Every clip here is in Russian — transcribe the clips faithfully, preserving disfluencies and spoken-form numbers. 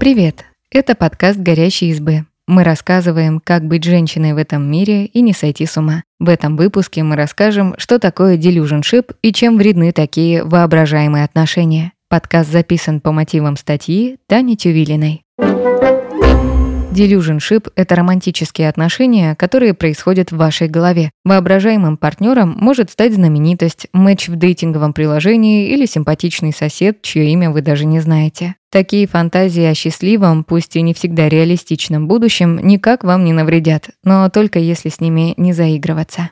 Привет! Это подкаст «Горящие избы». Мы рассказываем, как быть женщиной в этом мире и не сойти с ума. В этом выпуске мы расскажем, что такое delusionship и чем вредны такие воображаемые отношения. Подкаст записан по мотивам статьи Тани Тювилиной. Delusionship – это романтические отношения, которые происходят в вашей голове. Воображаемым партнером может стать знаменитость, матч в дейтинговом приложении или симпатичный сосед, чье имя вы даже не знаете. Такие фантазии о счастливом, пусть и не всегда реалистичном будущем, никак вам не навредят, но только если с ними не заигрываться.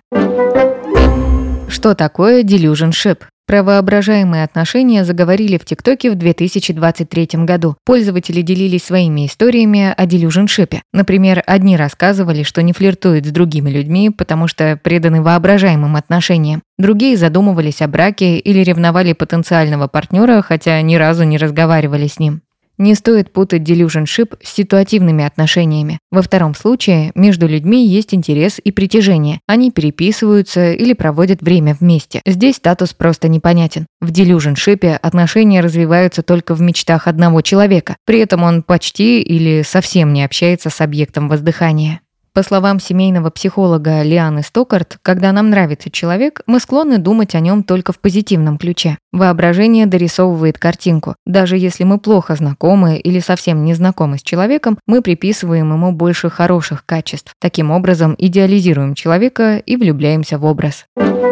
Что такое delusionship? Про воображаемые отношения заговорили в ТикТоке в две тысячи двадцать третьем году. Пользователи делились своими историями о delusionship. Например, одни рассказывали, что не флиртуют с другими людьми, потому что преданы воображаемым отношениям. Другие задумывались о браке или ревновали потенциального партнера, хотя ни разу не разговаривали с ним. Не стоит путать delusionship с ситуативными отношениями. Во втором случае между людьми есть интерес и притяжение. Они переписываются или проводят время вместе. Здесь статус просто непонятен. В delusionship отношения развиваются только в мечтах одного человека. При этом он почти или совсем не общается с объектом воздыхания. По словам семейного психолога Лианы Стокарт, когда нам нравится человек, мы склонны думать о нем только в позитивном ключе. Воображение дорисовывает картинку. Даже если мы плохо знакомы или совсем не знакомы с человеком, мы приписываем ему больше хороших качеств. Таким образом, идеализируем человека и влюбляемся в образ.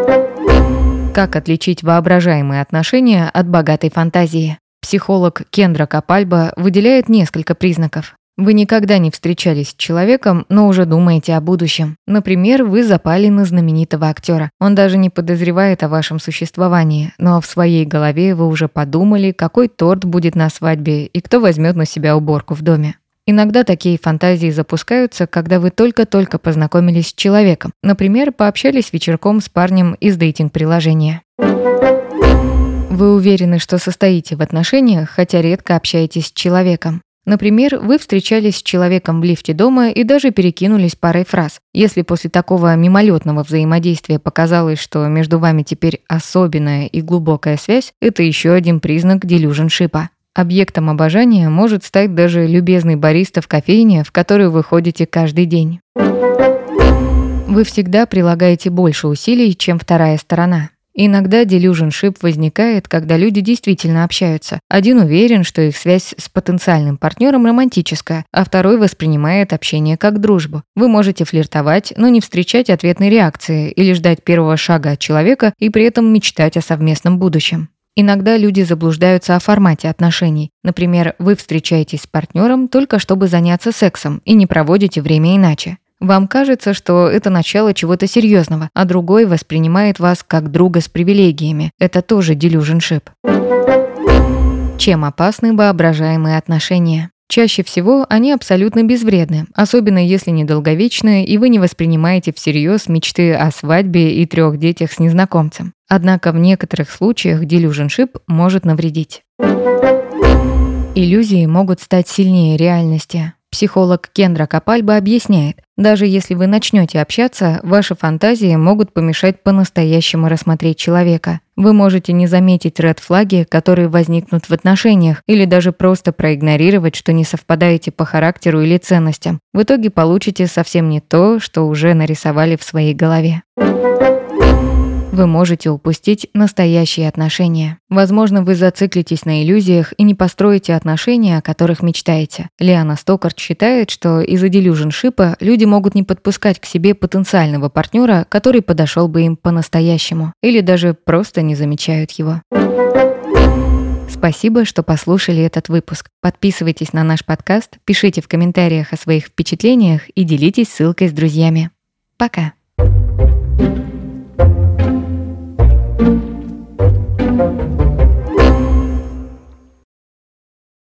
Как отличить воображаемые отношения от богатой фантазии? Психолог Кендра Капальба выделяет несколько признаков. Вы никогда не встречались с человеком, но уже думаете о будущем. Например, вы запали на знаменитого актера. Он даже не подозревает о вашем существовании, но в своей голове вы уже подумали, какой торт будет на свадьбе и кто возьмет на себя уборку в доме. Иногда такие фантазии запускаются, когда вы только-только познакомились с человеком. Например, пообщались вечерком с парнем из дейтинг-приложения. Вы уверены, что состоите в отношениях, хотя редко общаетесь с человеком. Например, вы встречались с человеком в лифте дома и даже перекинулись парой фраз. Если после такого мимолетного взаимодействия показалось, что между вами теперь особенная и глубокая связь, это еще один признак delusionship. Объектом обожания может стать даже любезный бариста в кофейне, в которую вы ходите каждый день. Вы всегда прилагаете больше усилий, чем вторая сторона. Иногда delusionship возникает, когда люди действительно общаются. Один уверен, что их связь с потенциальным партнером романтическая, а второй воспринимает общение как дружбу. Вы можете флиртовать, но не встречать ответной реакции или ждать первого шага от человека и при этом мечтать о совместном будущем. Иногда люди заблуждаются о формате отношений. Например, вы встречаетесь с партнером только чтобы заняться сексом и не проводите время иначе. Вам кажется, что это начало чего-то серьезного, а другой воспринимает вас как друга с привилегиями. Это тоже delusionship. Чем опасны воображаемые отношения? Чаще всего они абсолютно безвредны, особенно если недолговечны и вы не воспринимаете всерьез мечты о свадьбе и трех детях с незнакомцем. Однако в некоторых случаях delusionship может навредить. Иллюзии могут стать сильнее реальности. Психолог Кендра Капальба объясняет, даже если вы начнете общаться, ваши фантазии могут помешать по-настоящему рассмотреть человека. Вы можете не заметить ред-флаги, которые возникнут в отношениях, или даже просто проигнорировать, что не совпадаете по характеру или ценностям. В итоге получите совсем не то, что уже нарисовали в своей голове. Вы можете упустить настоящие отношения. Возможно, вы зациклитесь на иллюзиях и не построите отношения, о которых мечтаете. Лиана Стокарт считает, что из-за delusionship люди могут не подпускать к себе потенциального партнера, который подошел бы им по-настоящему, или даже просто не замечают его. Спасибо, что послушали этот выпуск. Подписывайтесь на наш подкаст, пишите в комментариях о своих впечатлениях и делитесь ссылкой с друзьями. Пока!